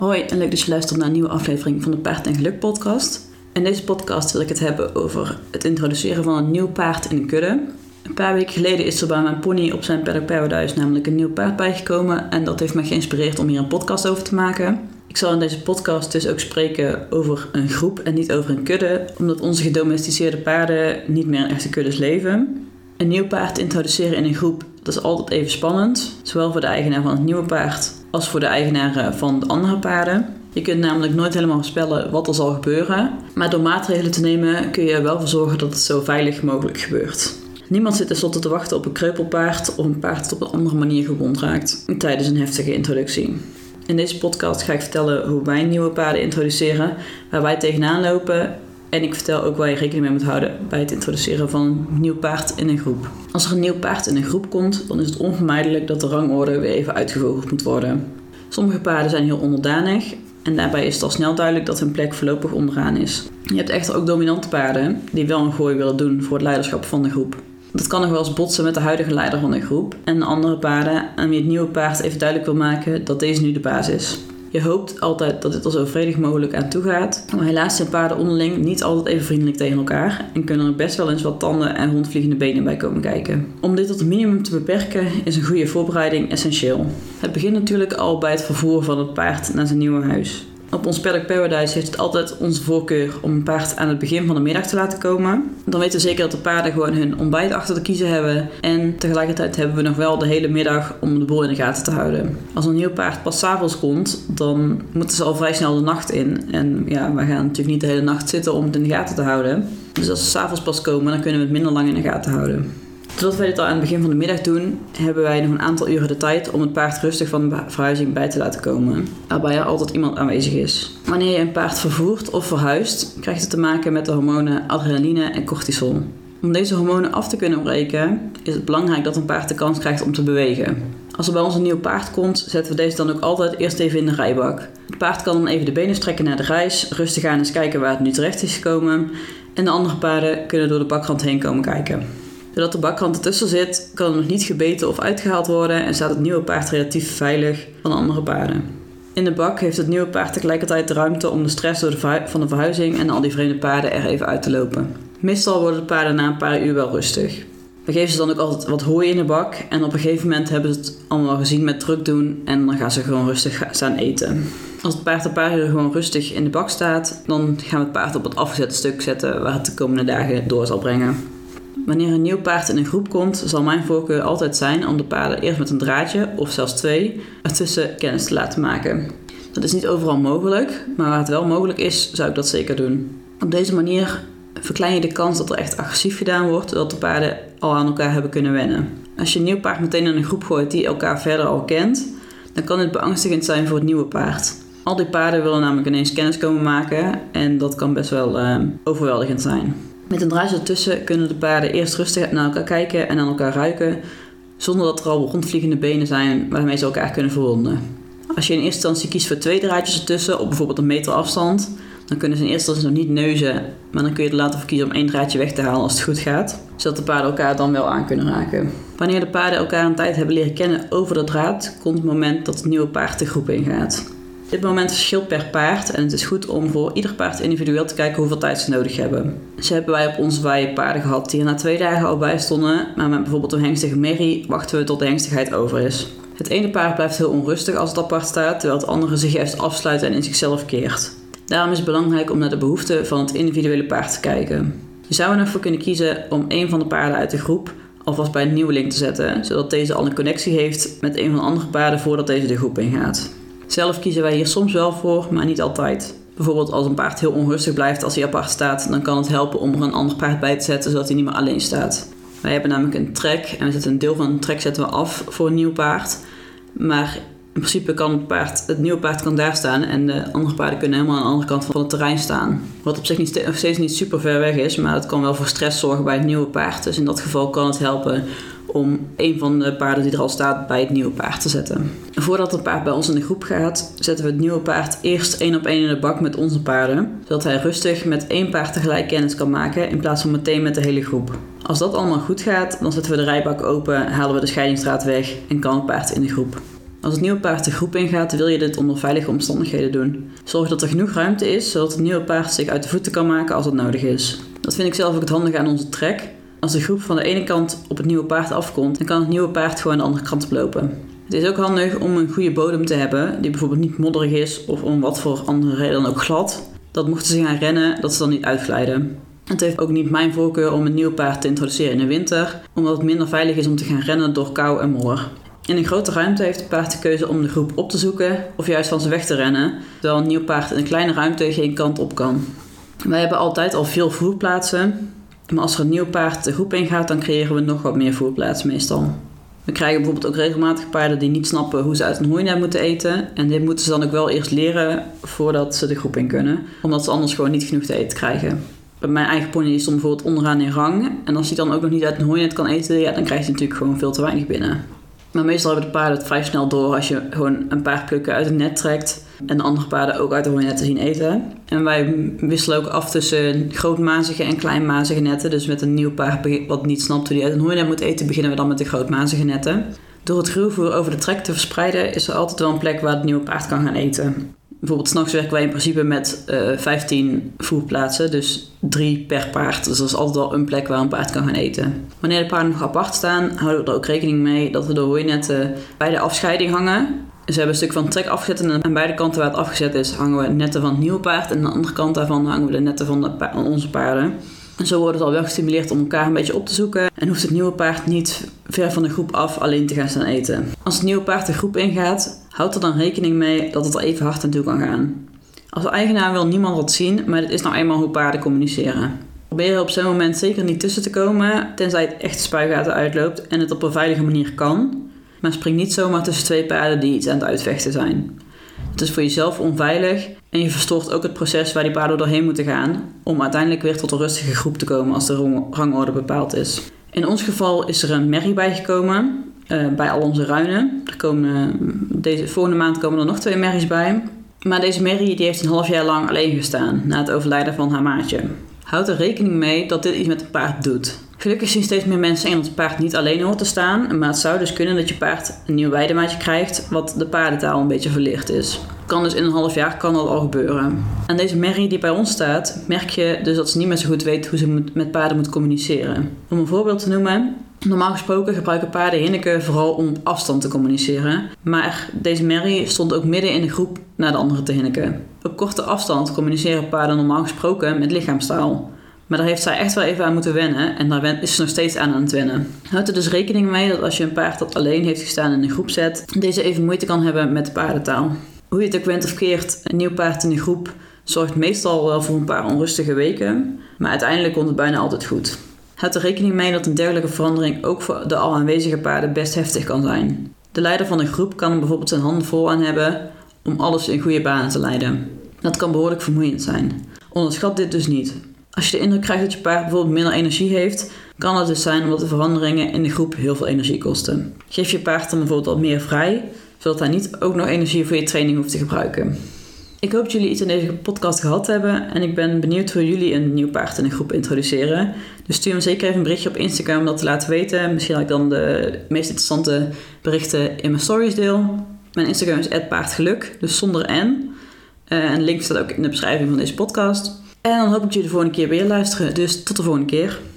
Hoi en leuk dat je luistert naar een nieuwe aflevering van de Paard en Geluk podcast. In deze podcast wil ik het hebben over het introduceren van een nieuw paard in een kudde. Een paar weken geleden is er bij mijn pony op zijn Paddock Paradise namelijk een nieuw paard bijgekomen en dat heeft mij geïnspireerd om hier een podcast over te maken. Ik zal in deze podcast dus ook spreken over een groep en niet over een kudde, omdat onze gedomesticeerde paarden niet meer in echte kuddes leven. Een nieuw paard introduceren in een groep, dat is altijd even spannend, zowel voor de eigenaar van het nieuwe paard als voor de eigenaren van de andere paarden. Je kunt namelijk nooit helemaal voorspellen wat er zal gebeuren, maar door maatregelen te nemen kun je er wel voor zorgen dat het zo veilig mogelijk gebeurt. Niemand zit tenslotte te wachten op een kreupelpaard of een paard dat op een andere manier gewond raakt tijdens een heftige introductie. In deze podcast ga ik vertellen hoe wij nieuwe paarden introduceren, waar wij tegenaan lopen en ik vertel ook waar je rekening mee moet houden bij het introduceren van een nieuw paard in een groep. Als er een nieuw paard in een groep komt, dan is het onvermijdelijk dat de rangorde weer even uitgevogeld moet worden. Sommige paarden zijn heel onderdanig en daarbij is het al snel duidelijk dat hun plek voorlopig onderaan is. Je hebt echter ook dominante paarden die wel een gooi willen doen voor het leiderschap van de groep. Dat kan nog wel eens botsen met de huidige leider van de groep en andere paarden aan wie het nieuwe paard even duidelijk wil maken dat deze nu de baas is. Je hoopt altijd dat dit er zo vredig mogelijk aan toe gaat, maar helaas zijn paarden onderling niet altijd even vriendelijk tegen elkaar en kunnen er best wel eens wat tanden en rondvliegende benen bij komen kijken. Om dit tot het minimum te beperken is een goede voorbereiding essentieel. Het begint natuurlijk al bij het vervoer van het paard naar zijn nieuwe huis. Op ons Paddock Paradise heeft het altijd onze voorkeur om een paard aan het begin van de middag te laten komen. Dan weten we zeker dat de paarden gewoon hun ontbijt achter de kiezen hebben. En tegelijkertijd hebben we nog wel de hele middag om de boel in de gaten te houden. Als een nieuw paard pas 's avonds komt, dan moeten ze al vrij snel de nacht in. En ja, we gaan natuurlijk niet de hele nacht zitten om het in de gaten te houden. Dus als ze 's avonds pas komen, dan kunnen we het minder lang in de gaten houden. Doordat wij dit al aan het begin van de middag doen, hebben wij nog een aantal uren de tijd om het paard rustig van de verhuizing bij te laten komen, waarbij er altijd iemand aanwezig is. Wanneer je een paard vervoert of verhuist, krijgt het te maken met de hormonen adrenaline en cortisol. Om deze hormonen af te kunnen breken, is het belangrijk dat een paard de kans krijgt om te bewegen. Als er bij ons een nieuw paard komt, zetten we deze dan ook altijd eerst even in de rijbak. Het paard kan dan even de benen strekken naar de reis, rustig aan eens kijken waar het nu terecht is gekomen en de andere paarden kunnen door de bakrand heen komen kijken. Doordat de bakrand ertussen zit, kan er nog niet gebeten of uitgehaald worden en staat het nieuwe paard relatief veilig van andere paarden. In de bak heeft het nieuwe paard tegelijkertijd de ruimte om de stress van de verhuizing en al die vreemde paarden er even uit te lopen. Meestal worden de paarden na een paar uur wel rustig. We geven ze dan ook altijd wat hooi in de bak en op een gegeven moment hebben ze het allemaal gezien met druk doen en dan gaan ze gewoon rustig staan eten. Als het paard een paar uur gewoon rustig in de bak staat, dan gaan we het paard op het afgezette stuk zetten waar het de komende dagen door zal brengen. Wanneer een nieuw paard in een groep komt, zal mijn voorkeur altijd zijn om de paarden eerst met een draadje, of zelfs 2, ertussen kennis te laten maken. Dat is niet overal mogelijk, maar waar het wel mogelijk is, zou ik dat zeker doen. Op deze manier verklein je de kans dat er echt agressief gedaan wordt, zodat de paarden al aan elkaar hebben kunnen wennen. Als je een nieuw paard meteen in een groep gooit die elkaar verder al kent, dan kan dit beangstigend zijn voor het nieuwe paard. Al die paarden willen namelijk ineens kennis komen maken en dat kan best wel overweldigend zijn. Met een draadje ertussen kunnen de paarden eerst rustig naar elkaar kijken en aan elkaar ruiken, zonder dat er al rondvliegende benen zijn waarmee ze elkaar kunnen verwonden. Als je in eerste instantie kiest voor 2 draadjes ertussen, op bijvoorbeeld een meter afstand, dan kunnen ze in eerste instantie nog niet neuzen, maar dan kun je er later voor kiezen om 1 draadje weg te halen als het goed gaat, zodat de paarden elkaar dan wel aan kunnen raken. Wanneer de paarden elkaar een tijd hebben leren kennen over de draad, komt het moment dat het nieuwe paard de groep ingaat. Dit moment verschilt per paard en het is goed om voor ieder paard individueel te kijken hoeveel tijd ze nodig hebben. Zo hebben wij op onze wei paarden gehad die er na 2 dagen al bij stonden, maar met bijvoorbeeld een hengstige merrie wachten we tot de hengstigheid over is. Het ene paard blijft heel onrustig als het apart staat, terwijl het andere zich juist afsluit en in zichzelf keert. Daarom is het belangrijk om naar de behoeften van het individuele paard te kijken. Je zou er nog voor kunnen kiezen om een van de paarden uit de groep alvast bij een nieuweling te zetten, zodat deze al een connectie heeft met een van de andere paarden voordat deze de groep ingaat. Zelf kiezen wij hier soms wel voor, maar niet altijd. Bijvoorbeeld als een paard heel onrustig blijft als hij apart staat, dan kan het helpen om er een ander paard bij te zetten, zodat hij niet meer alleen staat. Wij hebben namelijk een trek en we zetten een deel van een trek zetten we af voor een nieuw paard. Maar in principe kan het nieuwe paard kan daar staan en de andere paarden kunnen helemaal aan de andere kant van het terrein staan. Wat op zich nog steeds niet super ver weg is, maar het kan wel voor stress zorgen bij het nieuwe paard. Dus in dat geval kan het helpen om een van de paarden die er al staat bij het nieuwe paard te zetten. Voordat het paard bij ons in de groep gaat, zetten we het nieuwe paard eerst 1 op 1 in de bak met onze paarden, zodat hij rustig met 1 paard tegelijk kennis kan maken in plaats van meteen met de hele groep. Als dat allemaal goed gaat, dan zetten we de rijbak open, halen we de scheidingsdraad weg en kan het paard in de groep. Als het nieuwe paard de groep ingaat, wil je dit onder veilige omstandigheden doen. Zorg dat er genoeg ruimte is, zodat het nieuwe paard zich uit de voeten kan maken als het nodig is. Dat vind ik zelf ook het handige aan onze trek. Als de groep van de ene kant op het nieuwe paard afkomt, dan kan het nieuwe paard gewoon de andere kant oplopen. Het is ook handig om een goede bodem te hebben, die bijvoorbeeld niet modderig is of om wat voor andere reden dan ook glad. Dat mochten ze gaan rennen, dat ze dan niet uitglijden. Het heeft ook niet mijn voorkeur om een nieuw paard te introduceren in de winter, omdat het minder veilig is om te gaan rennen door kou en modder. In een grote ruimte heeft het paard de keuze om de groep op te zoeken of juist van ze weg te rennen, terwijl een nieuw paard in een kleine ruimte geen kant op kan. Wij hebben altijd al veel voerplaatsen, maar als er een nieuw paard de groep ingaat, dan creëren we nog wat meer voerplaatsen meestal. We krijgen bijvoorbeeld ook regelmatig paarden die niet snappen hoe ze uit een hooinet moeten eten. En dit moeten ze dan ook wel eerst leren voordat ze de groep in kunnen, omdat ze anders gewoon niet genoeg te eten krijgen. Bij mijn eigen pony is dan bijvoorbeeld onderaan in rang. En als hij dan ook nog niet uit een hooinet kan eten, ja, dan krijgt hij natuurlijk gewoon veel te weinig binnen. Maar meestal hebben de paarden het vrij snel door als je gewoon een paar plukken uit het net trekt. En de andere paarden ook uit de hooinet te zien eten. En wij wisselen ook af tussen grootmazige en kleinmazige netten. Dus met een nieuw paard wat niet snapt hoe hij uit een hooinet moet eten, beginnen we dan met de grootmazige netten. Door het ruwvoer over de trek te verspreiden is er altijd wel een plek waar het nieuwe paard kan gaan eten. Bijvoorbeeld 's nachts werken wij in principe met 15 voerplaatsen, dus 3 per paard. Dus er is altijd wel een plek waar een paard kan gaan eten. Wanneer de paarden nog apart staan, houden we er ook rekening mee dat we de hooinetten bij de afscheiding hangen. Dus we hebben een stuk van de trek afgezet en aan beide kanten waar het afgezet is hangen we netten van het nieuwe paard. En aan de andere kant daarvan hangen we de netten van onze paarden. En zo wordt het al wel gestimuleerd om elkaar een beetje op te zoeken. En hoeft het nieuwe paard niet ver van de groep af alleen te gaan staan eten. Als het nieuwe paard de groep ingaat, houd er dan rekening mee dat het er even hard aan toe kan gaan. Als eigenaar wil niemand wat zien, maar dit is nou eenmaal hoe paarden communiceren. Probeer er op zo'n moment zeker niet tussen te komen, tenzij het echt spuigaten uitloopt en het op een veilige manier kan. Maar spring niet zomaar tussen 2 paarden die iets aan het uitvechten zijn. Het is voor jezelf onveilig en je verstoort ook het proces waar die paarden doorheen moeten gaan om uiteindelijk weer tot een rustige groep te komen als de rangorde bepaald is. In ons geval is er een merrie bijgekomen bij al onze ruinen. Deze volgende maand komen er nog 2 merries bij. Maar deze merrie die heeft een half jaar lang alleen gestaan na het overlijden van haar maatje. Houd er rekening mee dat dit iets met het paard doet. Gelukkig zien steeds meer mensen in dat het paard niet alleen hoort te staan, maar het zou dus kunnen dat je paard een nieuw weidemaatje krijgt wat de paardentaal een beetje verleerd is. Kan dus in een half jaar dat al gebeuren. Aan deze merrie die bij ons staat, merk je dus dat ze niet meer zo goed weet hoe ze met paarden moet communiceren. Om een voorbeeld te noemen, normaal gesproken gebruiken paarden hinneken vooral om op afstand te communiceren, maar deze merrie stond ook midden in de groep naar de anderen te hinneken. Op korte afstand communiceren paarden normaal gesproken met lichaamstaal. Maar daar heeft zij echt wel even aan moeten wennen en daar is ze nog steeds aan het wennen. Houd er dus rekening mee dat als je een paard dat alleen heeft gestaan in een groep zet, deze even moeite kan hebben met de paardentaal. Hoe je het ook went of keert, een nieuw paard in de groep zorgt meestal wel voor een paar onrustige weken, maar uiteindelijk komt het bijna altijd goed. Houd er rekening mee dat een dergelijke verandering ook voor de al aanwezige paarden best heftig kan zijn. De leider van een groep kan er bijvoorbeeld zijn handen vol aan hebben om alles in goede banen te leiden. Dat kan behoorlijk vermoeiend zijn. Onderschat dit dus niet. Als je de indruk krijgt dat je paard bijvoorbeeld minder energie heeft, kan het dus zijn omdat de veranderingen in de groep heel veel energie kosten. Geef je paard dan bijvoorbeeld wat meer vrij, zodat hij niet ook nog energie voor je training hoeft te gebruiken. Ik hoop dat jullie iets in deze podcast gehad hebben en ik ben benieuwd hoe jullie een nieuw paard in een groep introduceren. Dus stuur me zeker even een berichtje op Instagram om dat te laten weten. Misschien dat ik dan de meest interessante berichten in mijn stories deel. Mijn Instagram is @paardgeluk, dus zonder N. En de link staat ook in de beschrijving van deze podcast. En dan hoop ik jullie de volgende keer weer luisteren. Dus tot de volgende keer.